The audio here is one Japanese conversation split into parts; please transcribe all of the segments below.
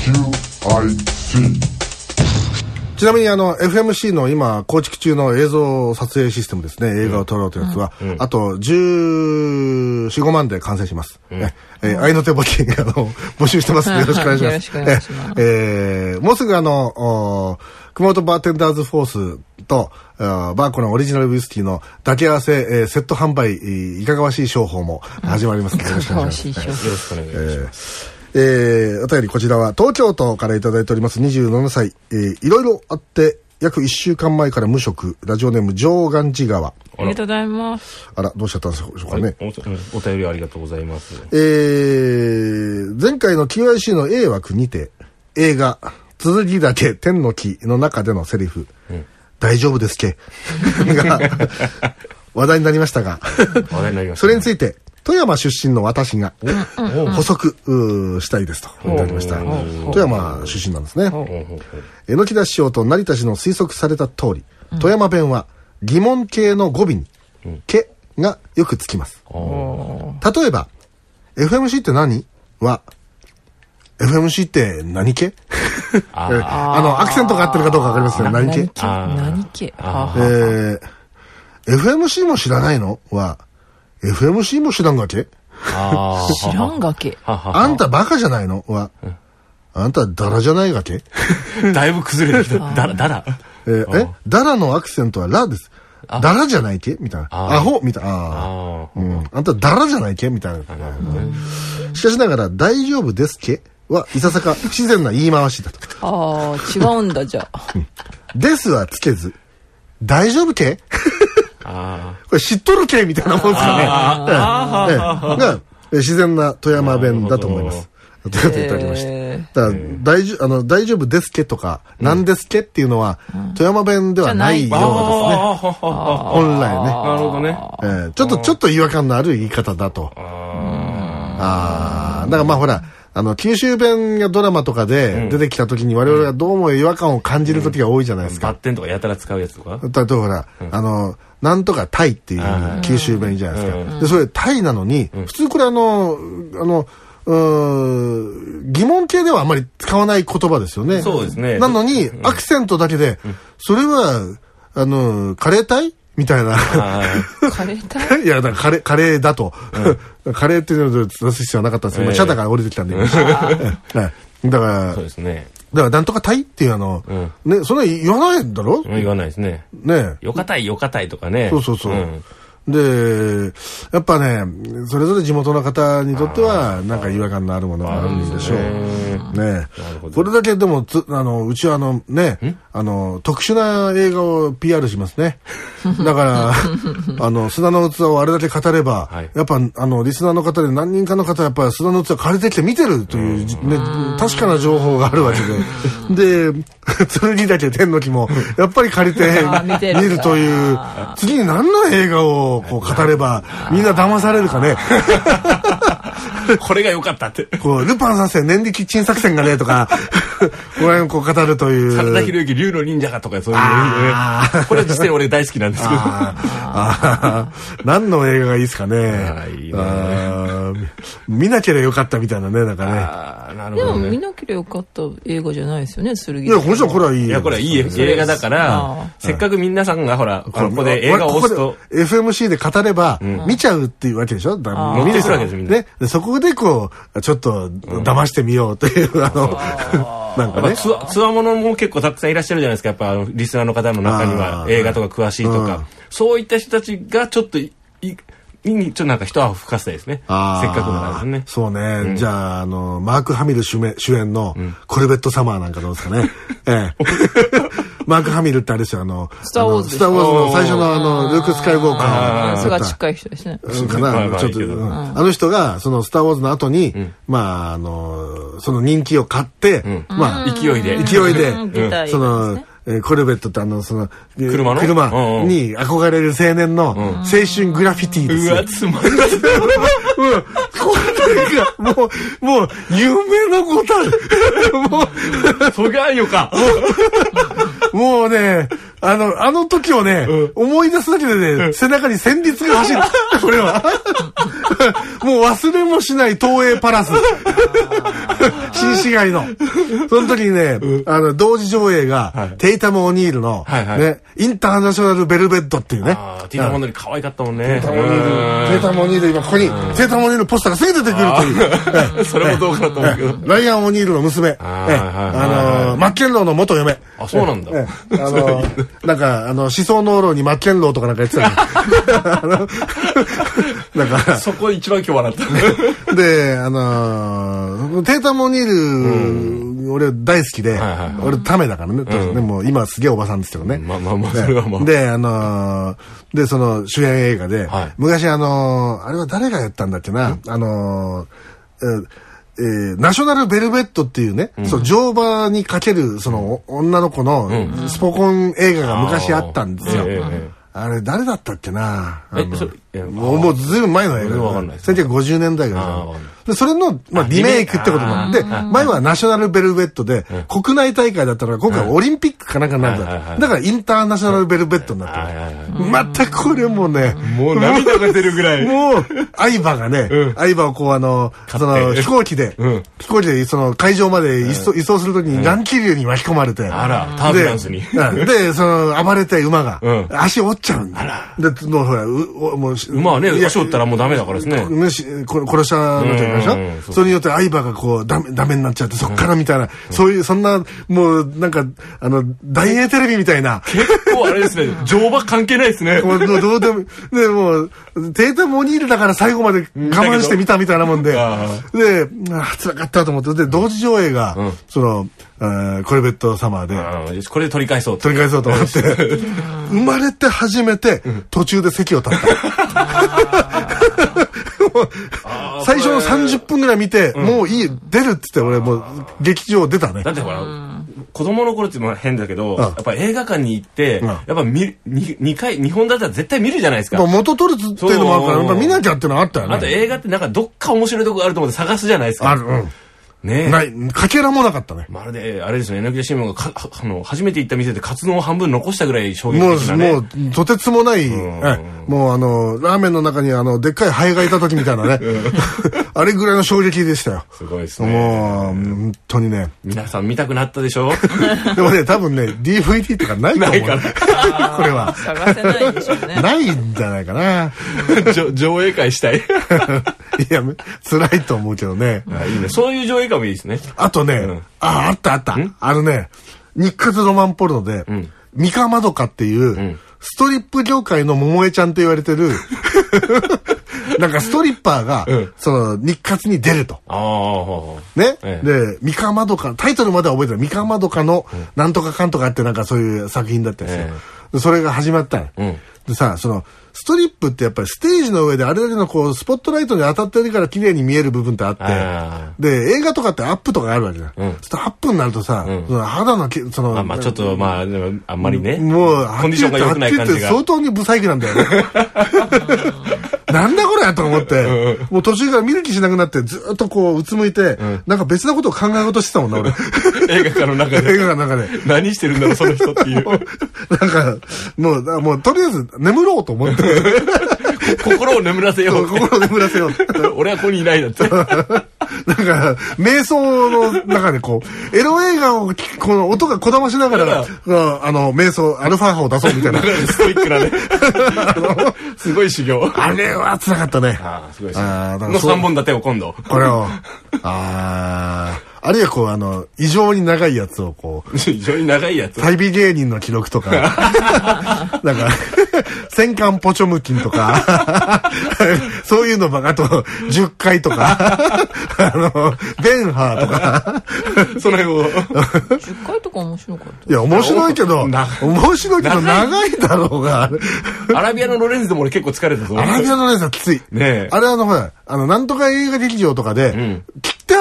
ちなみにFMC の今構築中の映像撮影システムですね、映画を撮ろうというやつは、あと14、15万で完成します。愛の手募金募集してますのでよろしくお願いします。もうすぐ熊本バーテンダーズフォースとバーコのオリジナルウイスキーの抱き合わせ、セット販売いかがわしい商法も始まりますのでよろしくお願いします。 よろしくお願いします。 お便りこちらは東京都からいただいております27歳、いろいろあって約1週間前から無職、ラジオネーム上岸寺川。 ありがとうございます。 あら、どうしちゃったんでしょうかね。 お便りありがとうございます。 前回の QIC の A 枠にて映画剣岳天の木の中でのセリフ、大丈夫ですけが話題になりましたがそれについて富山出身の私が補足したいですといただきました。富山出身なんですね。榎田師匠と成田氏の推測された通り、富山弁は疑問形の語尾にけがよくつきます。例えば FMC って何は FMC って何系アクセントが合ってるかどうかわかりますよね。何系何系 FMC も知らないのはFMC も知らんがけ知らんがけあんたバカじゃないのはあんたダラじゃないがけだいぶ崩れてきた。ダラダラのアクセントはラです。ダラじゃないけみたいな。アホみたいな。あんたダラじゃないけみたいな。しかしながら大丈夫ですけはいささか不自然な言い回しだと。 違うんだじゃあ。 ですはつけず大丈夫けこれ知っとるけみたいなもんですかね。が自然な富山弁だと思います。ということでいただきました。だから大丈夫ですけとか、なんですけっていうのは富山弁ではないようですね。本来ね。 なるほどね。 ちょっと違和感のある言い方だと。だからまあほら。九州弁やドラマとかで出てきた時に我々がどうも違和感を感じる時が多いじゃないですか。 バッテンとかやたら使うやつとか。 例えばほら、なんとかタイっていう九州弁じゃないですか。で、それタイなのに、普通これ疑問形ではあんまり使わない言葉ですよね。 そうですね。 なのに、アクセントだけで、それは、カレータイみたいな。 カレータイいや、だからカレーだと。カレーっていうのを出す必要はなかったんですけど、シャタから降りてきたんで。だから、 そうですね。 だから、なんとかタイっていうね、そんな言わないんだろ？ 言わないですね。 ね。 よかたいとかね。 そう。で、やっぱね、それぞれ地元の方にとっては、なんか違和感のあるものがあるんでしょう。ね。これだけでも、うちはね、特殊な映画を PR しますね。だから、砂の器をあれだけ語れば、やっぱ、リスナーの方で何人かの方はやっぱり砂の器借りてきて見てるという、ね、確かな情報があるわけで。で、剣だけ天の木も、やっぱり借りて見るという、次に何の映画をこう語れば、みんな騙されるかね。 これが良かったって。 ルパン三世年力珍作戦がね、とか、これをこう語るという。 真田広之竜の忍者がとか、そういうの。これ実際俺大好きなんですけど。 何の映画がいいですかね。見なければよかったみたいなね、なんかね。 でも見なければよかった映画じゃないですよね、剣。 いや、これはいい。 いや、これはいい映画だから、せっかく皆さんがほら、ここで映画を押すと。 FMC で語れば、見ちゃうっていうわけでしょ。 見てくるわけです、みんな。 そこでこう、ちょっと騙してみようという、なんかね。 つわものも結構たくさんいらっしゃるじゃないですか。やっぱリスナーの方の中には映画とか詳しいとか。そういった人たちがちょっと、なんか一泡吹かせたいですね。せっかくならですね。 そうね。じゃあ、マーク・ハミル主演のコルベット・サマーなんかどうですかね。マーク・ハミルってあれですよ、 スター・ウォーズの最初のルーク・スカイウォーカー。 すごい近い人ですね。 かな、ちょっと、あの人が、そのスター・ウォーズの後に、まあ、その人気を買って、まあ、 勢いで、 その、コルベットって車に憧れる青年の青春グラフィティですよ。 うわ、つまんない。 これが、もう、夢の答え。 そがんよか。 もうね、あの時をね、思い出すだけでね、背中に旋律が走る。これは。もう忘れもしない東映パラス。新市街の。その時にね、同時上映が、テイタム・オニールの、ね、インターナショナル・ベルベッドっていうね。 テイタム・オニール可愛かったもんね。 テイタム・オニール、今ここに、テイタム・オニールのポスターがすぐ出てくるという。 それもどうかなと思うけど。 ライアン・オニールの娘。マッケンローの元嫁。 あ、そうなんだ。 なんか、思想農労にマッケンローとかなんかやってたの。なんか、 そこ一番今日笑った。 で、テイタム・オニール、俺大好きで、俺タメだからね。でも今すげえおばさんですけどね。 まあ、それはまあ。 で、その主演映画で、昔あれは誰がやったんだっけな、ナショナルベルベットっていうね、そう乗馬にかけるその女の子のスポコン映画が昔あったんですよ。あれ誰だったっけな。もうずいぶん前の映画。1950年代ぐらい。でそれの、まあ、リメイクってことなんで、前はナショナルベルベットで、国内大会だったのが、今回オリンピックかなんかになった。だからインターナショナルベルベットになった。またこれもね、 もう涙が出るぐらい。 もう、相葉がね、相葉をこうその飛行機で、その会場まで移送するときに乱気流に巻き込まれて。 あら、タービュランスに。 で、暴れて馬が、足折っちゃうんだ。で、もうほら、もう、 馬はね、足折ったらもうダメだからですね。 殺しちゃうのじゃないでしょ。それによって相葉がこう、ダメになっちゃって、そっからみたいな、そんな、もう、なんか、大英テレビみたいな。 結構あれですね、乗馬関係ないですね。 もうどうでも、で、もう、テイタム・オニールだから最後まで我慢してみたみたいなもんで、で、辛かったと思って、で、同時上映が、コルベットサマーで、これで取り返そうと思って、生まれて初めて、途中で席を立った。最初の30分ぐらい見て、もういい、出るって言って、俺もう劇場出たね。 だってほら、子供の頃って変だけど、やっぱ映画館に行って、やっぱ2回、日本だったら絶対見るじゃないですか。 元取るっていうのもあるから、やっぱ見なきゃっていうのはあったよね。 あと映画ってなんかどっか面白いとこあると思って探すじゃないですか。 ある。ねえ。ない。かけらもなかったね。 まるで、あれですね、榎木新聞が初めて行った店でカツ丼を半分残したぐらい衝撃的なね。 もう、とてつもない、もうラーメンの中にでっかいハエがいた時みたいなね。あれぐらいの衝撃でしたよ。 すごいですね。 もう、本当にね。 皆さん見たくなったでしょでもね、多分ね、DVD とかないと思う。ないから。これは。 探せないでしょうね。 ないんじゃないかな。 上映会したい。 いや、辛いと思うけどね。 いいね。そういう上映会もいいですね。 あとね、あった。日活ロマンポルノで、ミカマドカっていう、ストリップ業界の桃江ちゃんと言われてる、なんかストリッパーが、日活に出ると。ね。で、ミカマドカ、タイトルまでは覚えてない。ミカマドカのなんとかかんとかってなんかそういう作品だったんですよ。それが始まったの。でさ、ストリップってやっぱりステージの上であれだけのこう、スポットライトに当たってるから綺麗に見える部分ってあって、で、映画とかってアップとかあるわけじゃん。ちょっとアップになるとさ、肌の、 まあちょっとあんまりね、 もう、 コンディションが良くない感じが。 相当にブサイクなんだよね。なんだこれと思って、もう途中から見る気しなくなってずっとこううつむいて、なんか別なことを考えようとしてたもんな、俺。 映画館の中で。 映画館の中で。 何してるんだろう、その人っていう。 なんか、もうとりあえず眠ろうと思って。 心を眠らせよう。 心を眠らせよう。 俺はここにいないだって。 なんか、瞑想の中でこう、エロ映画をこの音がこだましながら、瞑想、アルファ波を出そうみたいな。 ストイックなね。すごい修行。 あれは辛かったね。 すごいですね。の3本立てを今度。 これを。あるいはこう、異常に長いやつをこう。 異常に長いやつ旅芸人の記録とか。なんか、戦艦ポチョムキンとか。そういうのば、あと、10回とか。ベンハーとか。 その辺を。 10回とか面白かった。 いや、面白いけど、長いだろうが。 アラビアのロレンズでも俺結構疲れたぞ。 アラビアのロレンズはきつい。 ねえ。 あれほら、なんとか映画劇場とかで、切ってあ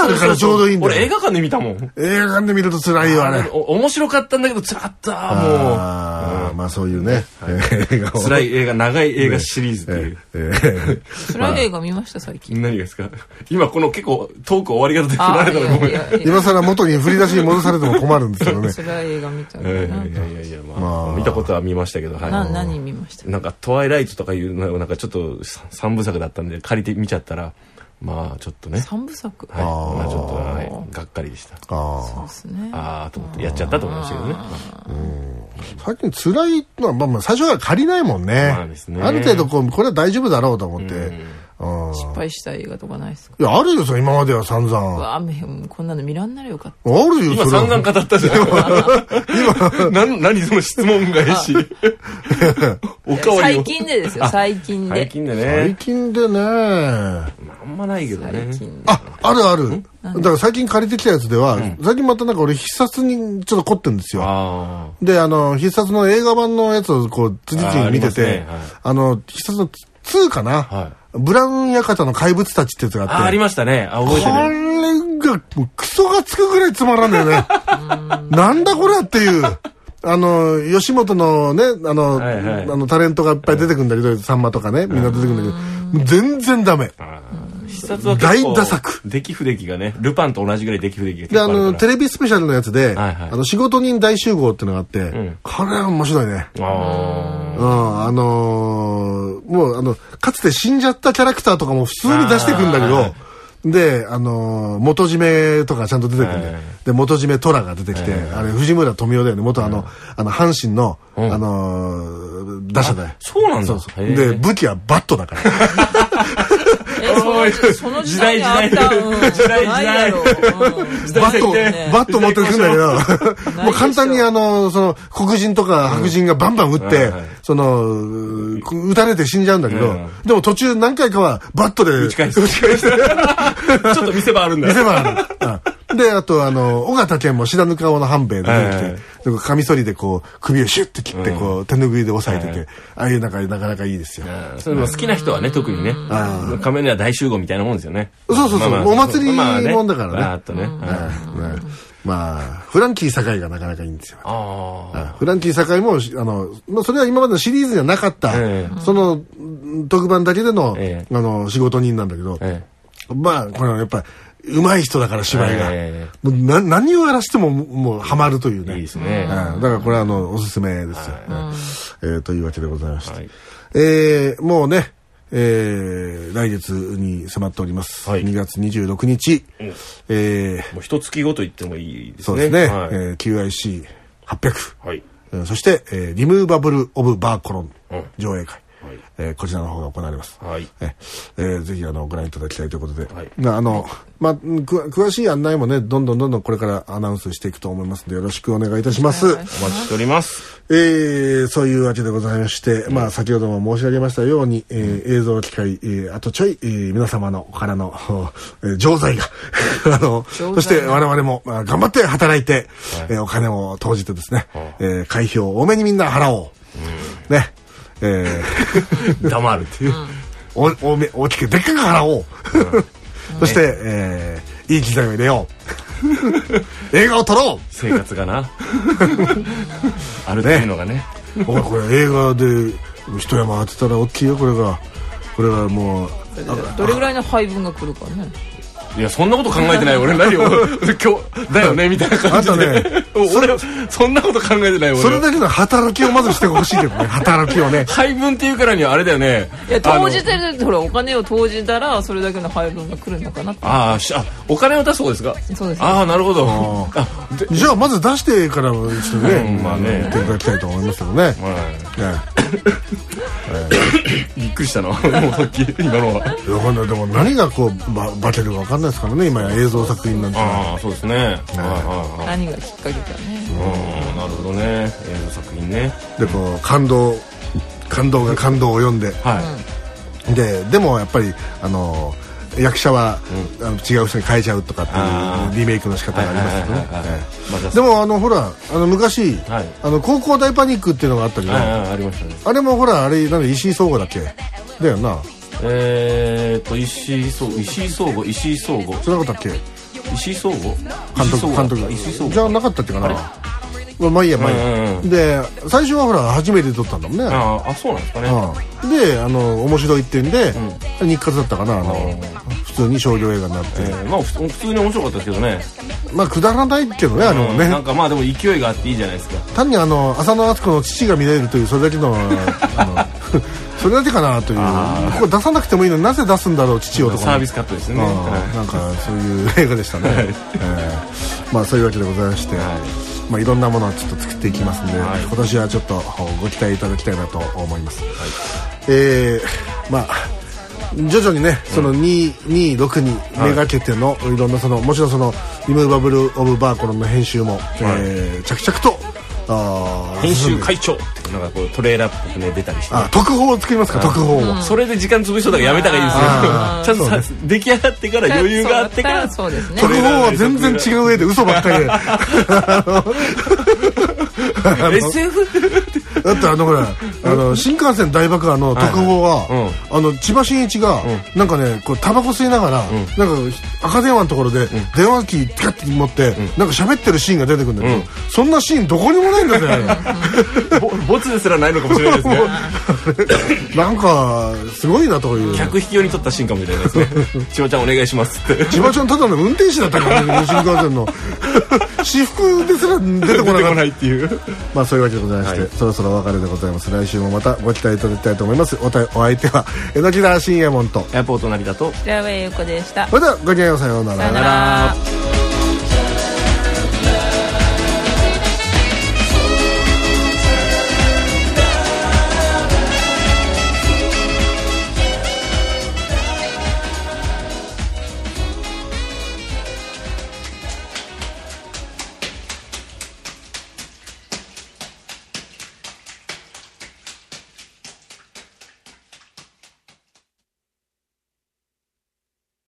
だからちょうどいいんだよ。 俺映画館で見たもん。 映画館で見ると辛いよ、あれ。 面白かったんだけど辛かった、もう。 まあそういうね、映画を。 辛い映画、長い映画シリーズっていう。 辛い映画見ました最近。 何がですか？今この結構トーク終わり方で振られたらごめん。 今更元に振り出しに戻されても困るんですけどね。 辛い映画見たら。 いや、まあ見たことは見ましたけど、はい。 何見ました？ なんかトワイライトとかいうのなんかちょっと三部作だったんで借りて見ちゃったら、まあちょっとね。 三部作。 はい。まあちょっとがっかりでした。 そうですね。 と思ってやっちゃったと思いましたけどね。 最近辛いのはまあ最初から借りないもんね。 まあですね。 ある程度これは大丈夫だろうと思って。 失敗した映画とかないですか？ いや、あるよ、今までは散々。 こんなの見らんならよかった。 あるよ、 今散々語ったじゃん。今、何その質問返し。おかわりを。 最近でですよ、最近で。 最近でね。 最近でね。 あんまないけどね。 あるある。だから最近借りてきたやつでは、最近またなんか俺必殺にちょっと凝ってんですよ。で、必殺の映画版のやつをこう、次々に見てて、必殺の2かな。ブラウン館の怪物たちってやつがあって。 ありましたね。覚えてる。 これが、クソがつくぐらいつまらんだよね。なんだこれっていう。吉本のね、タレントがいっぱい出てくるんだけど、さんまとかね、みんな出てくるんだけど、全然ダメ。 必殺は結構大打作。 出来不出来がね、ルパンと同じぐらい出来不出来が結構あるから。 で、テレビスペシャルのやつで、仕事人大集合っていうのがあって、これは面白いね。もうかつて死んじゃったキャラクターとかも普通に出してくんだけど、で、元締めとかちゃんと出てくるんで、で、元締め虎が出てきて、あれ、藤村富美男だよね、元阪神の、打者だよ。 そうなんだ。 で、武器はバットだから。 その時代にあった時代バット持ってくるんだけど、もう簡単に黒人とか白人がバンバン撃って、撃たれて死んじゃうんだけど、でも途中何回かはバットで打ち返して。ちょっと見せ場あるんだ。 見せ場ある。で、あと、尾形健も白ぬ顔の半兵衛で出てきて、カミソリでこう、首をシュッて切って、こう、手拭いで押さえてて、ああいうなかなかいいですよ。 それも好きな人はね、特にね。仮面ライダー大集合みたいなもんですよね。 そうそう。お祭りもんだからね。 あったね。 まあ、フランキー堺がなかなかいいんですよ。フランキー堺も、それは今までのシリーズにはなかった、その、特番だけでの、仕事人なんだけど、まあ、これはやっぱり、上手い人だから芝居が。もう何をやらしてももうハマるというね。 いいですね。 だからこれはおすすめですよ。というわけでございまして。もうね、来月に迫っております。2月26日。 もう一月後と言ってもいいですね。 そうですね。QIC800。そして、リムーバブル・オブ・バーコロン上映会。こちらの方が行われます。ぜひご覧いただきたいということで、詳しい案内もね、どんどんこれからアナウンスしていくと思いますので、よろしくお願いいたします。お待ちしております。 そういうわけでございまして、先ほども申し上げましたように、映像機会、あとちょい、皆様のからの錠剤がそして我々も頑張って働いて、お金を投じてですね、会費を多めにみんな払おう。ね。 黙るっていう。 大きくでっかく払おう。そして、いい機材を入れよう。映画を撮ろう。 生活がな。あるっていうのがね。 これ映画で一山当てたら大きいよ、これがもう。 どれぐらいの配分が来るかね。 いや、そんなこと考えてない。俺何を今日だよねみたいな感じで。あんたね、俺そんなこと考えてない。俺それだけの働きをまずしてほしいけどね。働きをね。 配分っていうからにはあれだよね。 いや、投じてる、ほら、お金を投じたらそれだけの配分が来るのかなって。 お金を出すそうですか。 そうです。 なるほど。 じゃあまず出してからちょっとね、 まあね、 いただきたいと思いますけどね。 びっくりしたな。もうさっき今のは。 でも何がこう化けるか分かんないですからね、今や映像作品なんて。 そうですね。 何がきっかけかね。 なるほどね。映像作品ね。 でこう感動が感動を呼んで、でもやっぱり役者は違う人に変えちゃうとかっていうリメイクの仕方がありますよね。でもほら昔高校大パニックっていうのがあったじゃない。 ありましたね。 あれもほら石井壮吾だっけだよな。 石井壮吾そんなことだっけ。 石井壮吾監督石井壮吾じゃなかったっけかな。まあいいやまあいいや。で最初はほら初めて撮ったんだもんね。 あ、そうなんですかね。 で面白いってんで日活だったかな、普通に商業映画になって、 まあ普通に面白かったですけどね。 まあくだらないけどね、あれもね。 なんかまあでも勢いがあっていいじゃないですか。単に浅野温子の父が見れるというそれだけのそれだけかなという。ここ出さなくてもいいのになぜ出すんだろう父をとか、 サービスカットですね。 なんかそういう映画でしたね。まあそういうわけでございまして、まあいろんなものをちょっと作っていきますんで、今年はちょっとご期待いただきたいなと思います。まあ徐々にねその226にめがけてのいろんなもちろんリムーバブル・オブ・バーコロンの編集も着々と編集会長ってなんかこうトレーラーっぽくね出たりして、 特報を作りますか。特報をそれで時間潰しそうだからやめた方がいいですよ。ちゃんと出来上がってから余裕があってからそうですね。 特報は全然違う上で嘘ばっかりで SF だってほら新幹線大爆破の特報は千葉真一がなんかねこうタバコ吸いながらなんか赤電話のところで電話機ピカッて持ってなんか喋ってるシーンが出てくるんだけど、そんなシーンどこにもないんだぜ。 ボツですらないのかもしれないですね。 なんかすごいなという。 客引き用に撮ったシーンかもしれないですね。千葉ちゃんお願いしますって。 千葉ちゃんただの運転手だったからね、新幹線の私服ですら出てこないっていう。まあそういうわけでございまして、そろそろお別れでございます。来週もまたご期待いただきたいと思います。お相手は榎田信右衛門とエアポート成田と平上優子でした。 それではごきげんよう、さようなら。 さようなら。